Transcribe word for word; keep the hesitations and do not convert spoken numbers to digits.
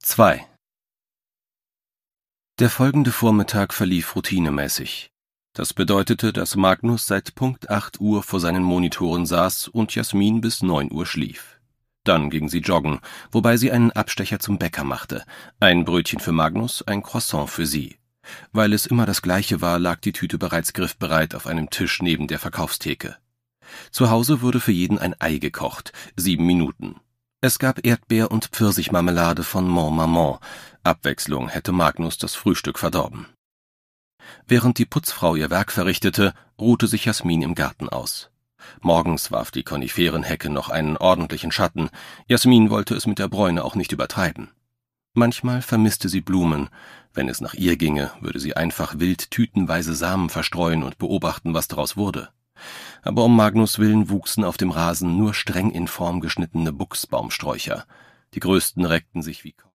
zwei. Der folgende Vormittag verlief routinemäßig. Das bedeutete, dass Magnus seit Punkt acht Uhr vor seinen Monitoren saß und Jasmin bis neun Uhr schlief. Dann ging sie joggen, wobei sie einen Abstecher zum Bäcker machte. Ein Brötchen für Magnus, ein Croissant für sie. Weil es immer das Gleiche war, lag die Tüte bereits griffbereit auf einem Tisch neben der Verkaufstheke. Zu Hause wurde für jeden ein Ei gekocht, sieben Minuten. Es gab Erdbeer- und Pfirsichmarmelade von Mon Maman. Abwechslung hätte Magnus das Frühstück verdorben. Während die Putzfrau ihr Werk verrichtete, ruhte sich Jasmin im Garten aus. Morgens warf die Koniferenhecke noch einen ordentlichen Schatten. Jasmin wollte es mit der Bräune auch nicht übertreiben. Manchmal vermisste sie Blumen. Wenn es nach ihr ginge, würde sie einfach wild tütenweise Samen verstreuen und beobachten, was daraus wurde. Aber um Magnus willen wuchsen auf dem Rasen nur streng in Form geschnittene Buchsbaumsträucher. Die größten reckten sich wie